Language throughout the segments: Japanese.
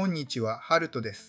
こんにちは、ハルトです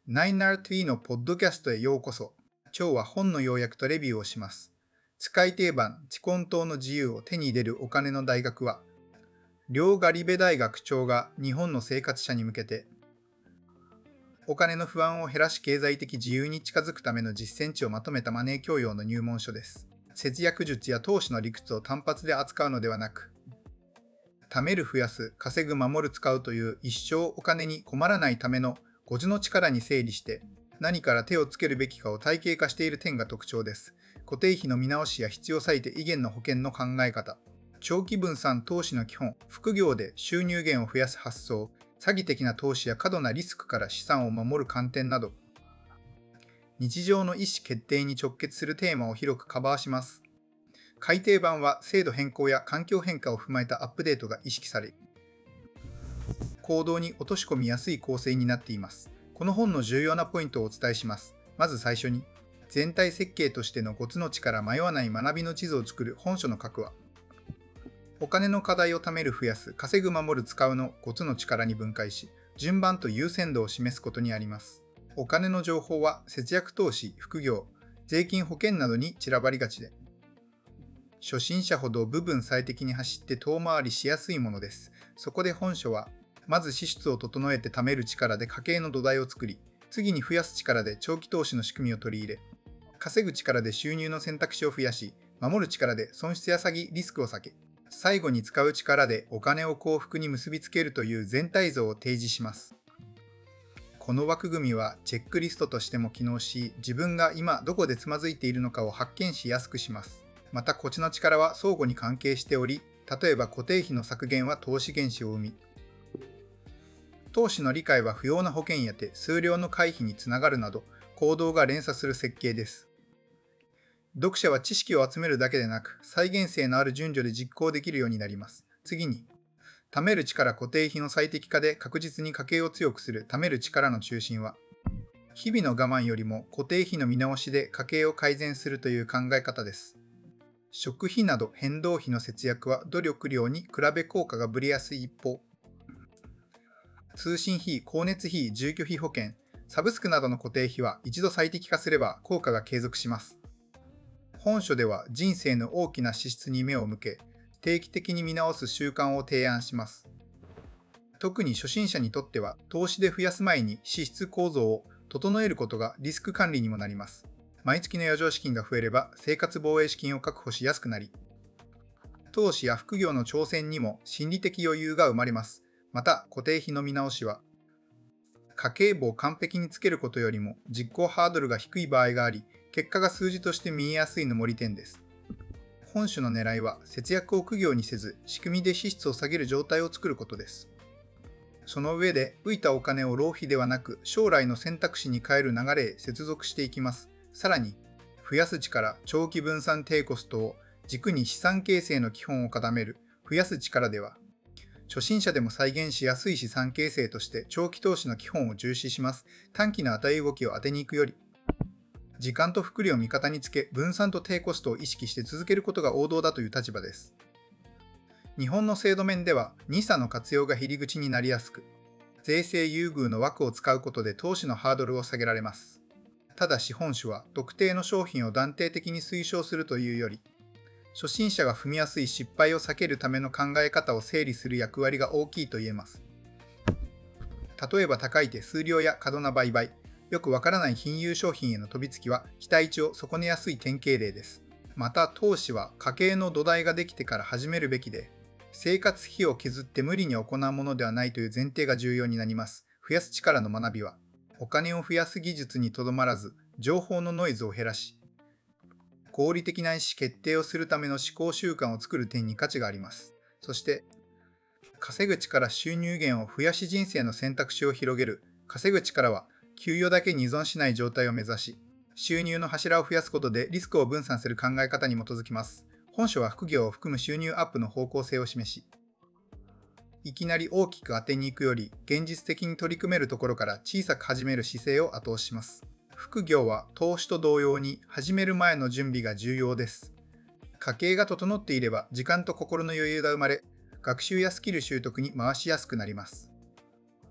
。9RT のポッドキャストへようこそ。今日は本の要約とレビューをします。使い定番、地根島の自由を手に入れるお金の大学は、両ガリベ大学長が日本の生活者に向けて、お金の不安を減らし経済的自由に近づくための実践値をまとめたマネー教養の入門書です。節約術や投資の理屈を単発で扱うのではなく、貯める、増やす、稼ぐ、守る、使うという一生お金に困らないための5つの力に整理して何から手をつけるべきかを体系化している点が特徴です。固定費の見直しや必要最低限の保険の考え方、長期分散投資の基本、副業で収入源を増やす発想、詐欺的な投資や過度なリスクから資産を守る観点など、日常の意思決定に直結するテーマを広くカバーします。改訂版は制度変更や環境変化を踏まえたアップデートが意識され、行動に落とし込みやすい構成になっています。この本の重要なポイントをお伝えします。まず最初に、全体設計としての5つの力迷わない学びの地図を作る本書の核は、お金の課題を貯める、増やす、稼ぐ、守る、使うの5つの力に分解し、順番と優先度を示すことにあります。お金の情報は節約投資、副業、税金保険などに散らばりがちで、初心者ほど部分最適に走って遠回りしやすいものです。そこで本書は、まず支出を整えて貯める力で家計の土台を作り、次に増やす力で長期投資の仕組みを取り入れ、稼ぐ力で収入の選択肢を増やし、守る力で損失や詐欺、リスクを避け、最後に使う力でお金を幸福に結びつけるという全体像を提示します。この枠組みはチェックリストとしても機能し、自分が今どこでつまずいているのかを発見しやすくします。また、こっちの力は相互に関係しており、例えば固定費の削減は投資原資を生み、投資の理解は不要な保険や手数料の回避につながるなど、行動が連鎖する設計です。読者は知識を集めるだけでなく、再現性のある順序で実行できるようになります。次に、貯める力固定費の最適化で確実に家計を強くする貯める力の中心は、日々の我慢よりも固定費の見直しで家計を改善するという考え方です。食費など変動費の節約は努力量に比べ効果がぶれやすい一方、通信費、光熱費、住居費保険、サブスクなどの固定費は一度最適化すれば効果が継続します。本書では人生の大きな支出に目を向け、定期的に見直す習慣を提案します。特に初心者にとっては、投資で増やす前に支出構造を整えることがリスク管理にもなります。毎月の余剰資金が増えれば生活防衛資金を確保しやすくなり、投資や副業の挑戦にも心理的余裕が生まれます。また、固定費の見直しは、家計簿を完璧につけることよりも実行ハードルが低い場合があり、結果が数字として見えやすいのも利点です。本書の狙いは、節約を苦行にせず、仕組みで支出を下げる状態を作ることです。その上で、浮いたお金を浪費ではなく、将来の選択肢に変える流れへ接続していきます。さらに、増やす力、長期分散低コストを軸に資産形成の基本を固める、増やす力では、初心者でも再現しやすい資産形成として長期投資の基本を重視します。短期の値動きを当てに行くより、時間と複利を味方につけ、分散と低コストを意識して続けることが王道だという立場です。日本の制度面では、NISA の活用が入り口になりやすく、税制優遇の枠を使うことで投資のハードルを下げられます。ただし本書は特定の商品を断定的に推奨するというより、初心者が踏みやすい失敗を避けるための考え方を整理する役割が大きいと言えます。例えば高い手数料や過度な売買、よくわからない金融商品への飛びつきは期待値を損ねやすい典型例です。また投資は家計の土台ができてから始めるべきで、生活費を削って無理に行うものではないという前提が重要になります。増やす力の学びは、お金を増やす技術にとどまらず、情報のノイズを減らし、合理的な意思決定をするための思考習慣を作る点に価値があります。そして、稼ぐ力収入源を増やし人生の選択肢を広げる。稼ぐ力は、給与だけに依存しない状態を目指し、収入の柱を増やすことでリスクを分散する考え方に基づきます。本書は副業を含む収入アップの方向性を示し、いきなり大きく当てに行くより、現実的に取り組めるところから小さく始める姿勢を後押しします。副業は投資と同様に始める前の準備が重要です。家計が整っていれば時間と心の余裕が生まれ、学習やスキル習得に回しやすくなります。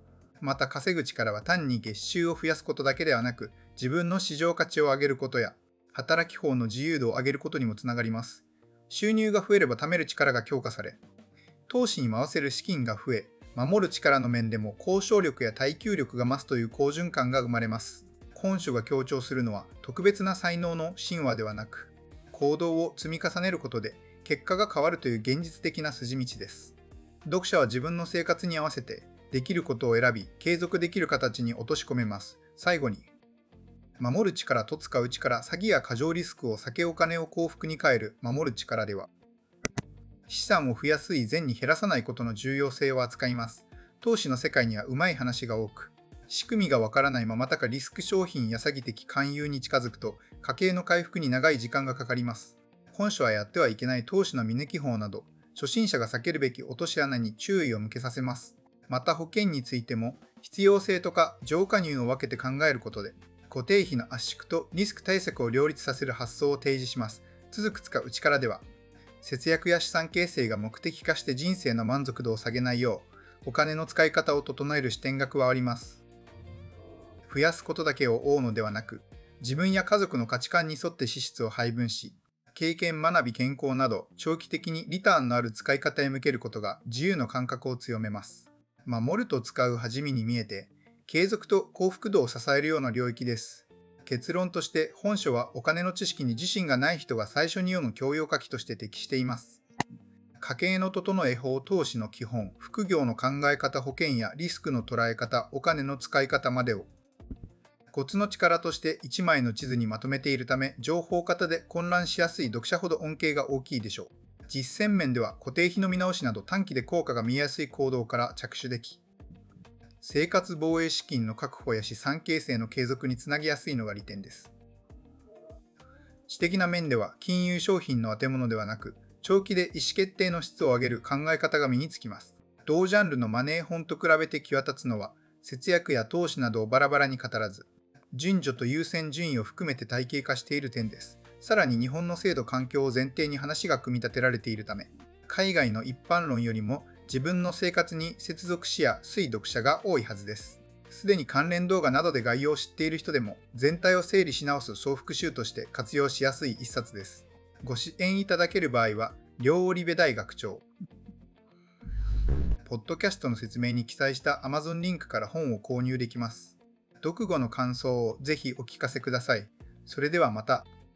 また稼ぐ力は単に月収を増やすことだけではなく、自分の市場価値を上げることや、働き方の自由度を上げることにもつながります。収入が増えれば貯める力が強化され、投資に回せる資金が増え、守る力の面でも交渉力や耐久力が増すという好循環が生まれます。本書が強調するのは特別な才能の神話ではなく、行動を積み重ねることで結果が変わるという現実的な筋道です。読者は自分の生活に合わせてできることを選び、継続できる形に落とし込めます。最後に、守る力と使う力、詐欺や過剰リスクを避けお金を幸福に変える守る力では、資産を増やす以前に減らさないことの重要性を扱います。投資の世界にはうまい話が多く、仕組みがわからないままたかリスク商品や詐欺的勧誘に近づくと、家計の回復に長い時間がかかります。本書はやってはいけない投資の見抜き法など、初心者が避けるべき落とし穴に注意を向けさせます。また保険についても、必要性とか浄加入を分けて考えることで、固定費の圧縮とリスク対策を両立させる発想を提示します。続く使う力では、節約や資産形成が目的化して人生の満足度を下げないよう、お金の使い方を整える視点が加わります。増やすことだけを追うのではなく、自分や家族の価値観に沿って支出を配分し、経験、学び、健康など長期的にリターンのある使い方へ向けることが自由の感覚を強めます。守ると使う弾みに見えて、継続と幸福度を支えるような領域です。結論として本書はお金の知識に自信がない人が最初に読む教養書きとして適しています。家計の整え法、投資の基本、副業の考え方、保険やリスクの捉え方、お金の使い方までをコツの力として1枚の地図にまとめているため、情報型で混乱しやすい読者ほど恩恵が大きいでしょう。実践面では固定費の見直しなど短期で効果が見えやすい行動から着手でき、生活防衛資金の確保や資産形成の継続につなげやすいのが利点です。知的な面では金融商品の当て物ではなく、長期で意思決定の質を上げる考え方が身につきます。同ジャンルのマネー本と比べて際立つのは、節約や投資などをバラバラに語らず、順序と優先順位を含めて体系化している点です。さらに日本の制度環境を前提に話が組み立てられているため、海外の一般論よりも自分の生活に接続しやすい読者が多いはずです。すでに関連動画などで概要を知っている人でも全体を整理し直す総復習として活用しやすい一冊です。ご支援いただける場合は、両織部大学長。ポッドキャストの説明に記載した Amazon リンクから本を購入できます。読後の感想をぜひお聞かせください。それではまた。